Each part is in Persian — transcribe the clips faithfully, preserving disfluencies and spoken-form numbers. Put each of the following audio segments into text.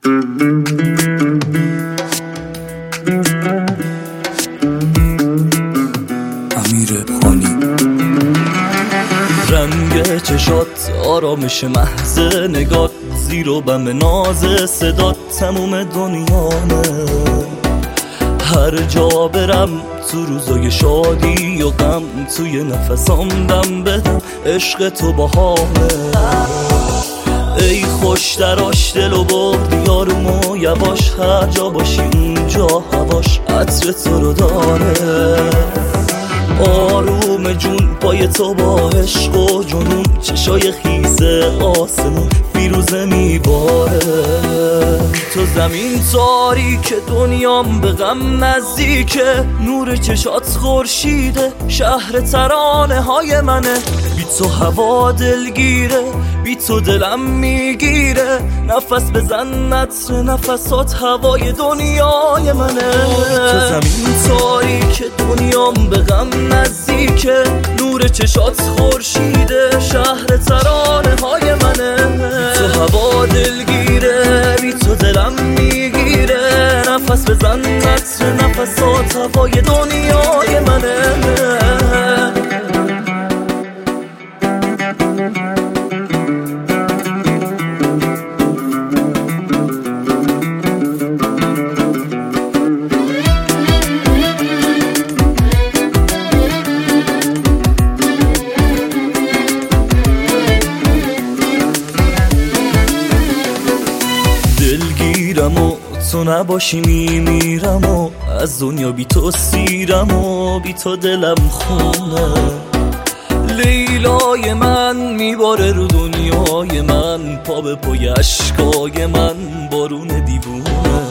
امیر پانی. رنگ چشات، آرامش محض نگات، زیر و بم ناز صدات تموم دنیامه. هر جا برم تو روزای شادی و غم، توی نفسام دم بدم عشق تو باهامه. ای خوش دراش دلو بردی یارمو یواش، هر جا باشی اونجا هواش عطر تو رو داره. آروم جون پای تو با عشق و جنون، چشای خیزه آسمون فیروزه میباره. تو زمین تاریک دنیام به غم نزدیکه، نور چشات خورشیده شهر ترانه های منه. بی تو هوا دلگیره، بی تو دلم میگیره، نفس بزن عطر نفسات هوای دنیای منه. تو زمین تاریک دنیام به غم نزدیکه، نور چشات خورشیده شهر ترانه های منه. بی تو هوا دلگیره، بی تو دلم میگیره، نفس بزن عطر نفسات هوای دنیای منه. دلگیرم و تو نباشی میمیرم و از دنیا بی تو سیرم و بی تو دلم خونه. لیلای من میباره رو دنیای من، پا به پای اشکای من بارون دیوونه.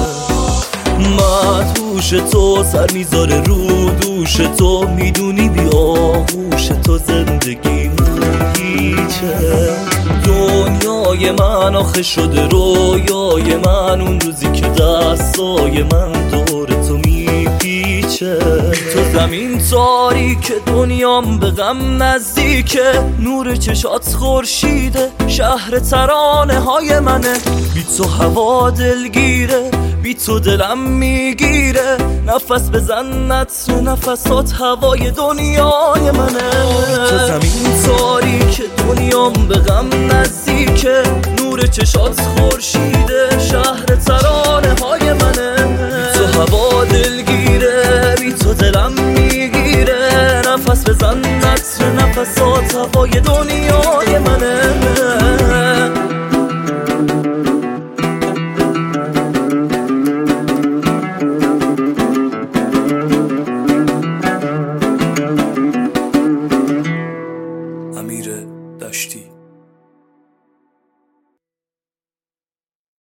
مدهوش تو سر میذاره رو دوش تو، میدونی بی آغوش تو زندگی هیچه. دنیای من آخه شده رویای من، اون روزی که دستای من دور تو میپیچه. تو زمین تاریک دنیام به غم نزدیکه، نور چشات خورشیده شهر ترانه های منه. بی تو هوا دلگیره، بی تو دلم میگیره، نفس بزن عطر نفسات هوای دنیای منه. تو زمین تاریک دنیام به غم نزدیکه، نور چشات خورشیده شهر ترانه های منه. بی تو هوا دلگیره، بی تو دلم میگیره، نفس بزن عطر نفسات هوای دنیای منه. امیر دشتی.